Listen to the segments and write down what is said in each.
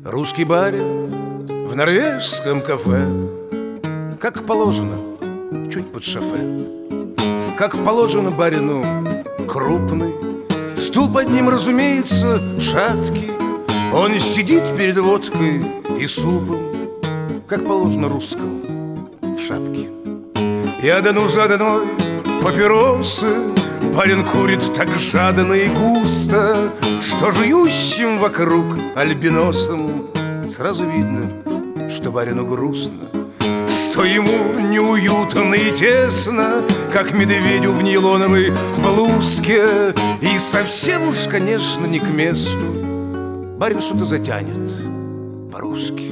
Русский барин в норвежском кафе, как положено, чуть под шофе. Как положено барину, крупный, стул под ним, разумеется, шаткий. Он сидит перед водкой и супом, как положено русскому, в шапке. И одну за одной папиросы барин курит так жадно и густо, что жующим вокруг альбиносом сразу видно, что барину грустно, что ему неуютно и тесно, как медведю в нейлоновой блузке. И совсем уж, конечно, не к месту барин что-то затянет по-русски.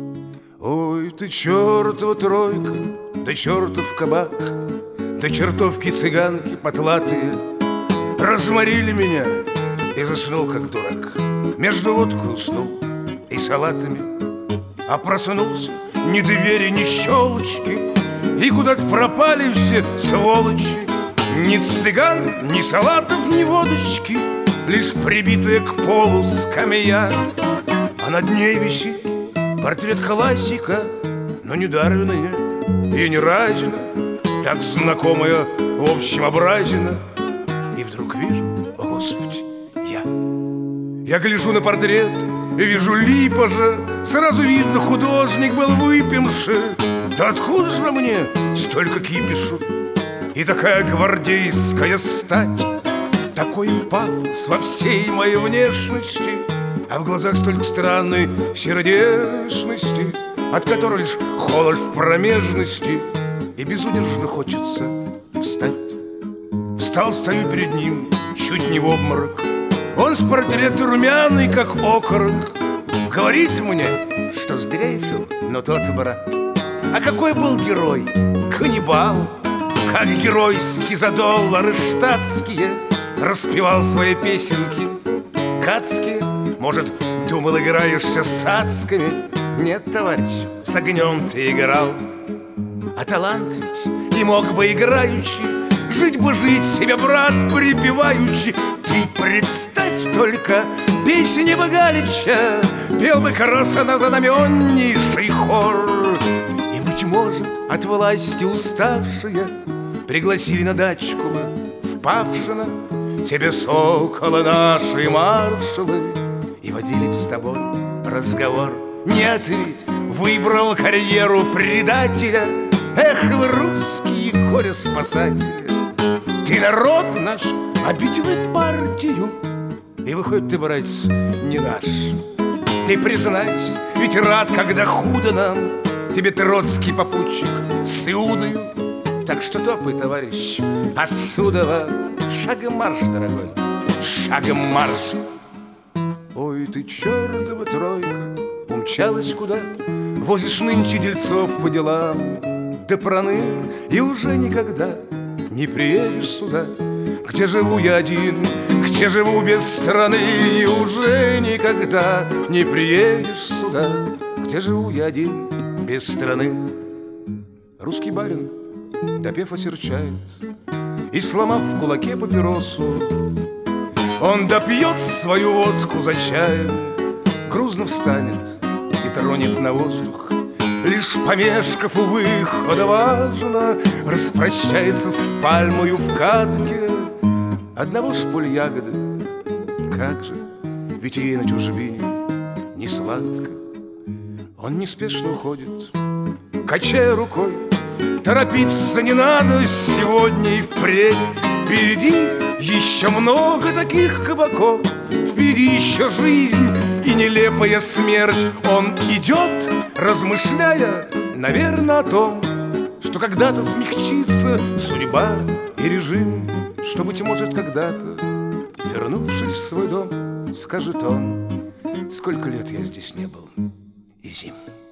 Ой, ты чертова тройка, да чертов кабак, да чертовки цыганки потлатые разморили меня, и заснул, как дурак. Между водкой уснул и салатами, а проснулся ни двери, ни щелочки, и куда-то пропали все сволочи. Ни цыган, ни салатов, ни водочки, лишь прибитая к полу скамья, а над ней висит портрет классика, но не Дарвина, и не Разина, так знакомая в общем образина. И вдруг вижу, о Господи, я гляжу на портрет и вижу Липажа. Сразу видно, художник был выпивший. Да откуда же во мне столько кипишу? И такая гвардейская стать, такой пафос во всей моей внешности, а в глазах столько странной сердечности, от которой лишь холод в промежности, и безудержно хочется встать. Встал, стою перед ним, чуть не в обморок. Он с портрета румяный, как окорок. Говорит мне, что сдрейфил, но тот брат. А какой был герой? Каннибал. Как геройски за доллары штатские распевал свои песенки кацкие. Может, думал, играешься с цацками? Нет, товарищ, с огнем ты играл. А талант ведь и мог бы играючи, жить бы жить себе, брат, припеваючи. Ты представь только, песни бы Галича пел бы красано знаменнейший хор. И, быть может, от власти уставшие пригласили на дачку бы в Павшино тебе, соколы наши маршалы, и водили б с тобой разговор. Нет, ведь выбрал карьеру предателя. Эх, вы русские горе-спасатели, ты народ наш обидел и партию, и выходит, ты, братец, не наш. Ты признайся, ведь рад, когда худо нам, тебе троцкий попутчик с Иудою. Так что топай, товарищ, а Судова шагом марш, дорогой, шагом марш. Ой, ты чертова тройка, умчалась куда? Возишь нынче дельцов по делам. Да проныр, и уже никогда не приедешь сюда. Где живу я один, где живу без страны, и уже никогда не приедешь сюда. Где живу я один без страны. Русский барин, допев, осерчает, и, сломав в кулаке папиросу, он допьет свою водку за чаем, грузно встанет и тронет на воздух. Лишь помешков у выхода важно, распрощается с пальмою в катке. Одного ж поль ягоды, как же, ведь ей на чужбине не сладко. Он неспешно уходит, качая рукой. Торопиться не надо сегодня и впредь. Впереди еще много таких кабаков, впереди еще жизнь и нелепая смерть. Он идет, размышляя, наверное, о том, что когда-то смягчится судьба и режим, что, быть может, когда-то, вернувшись в свой дом, скажет он: сколько лет я здесь не был, и зим.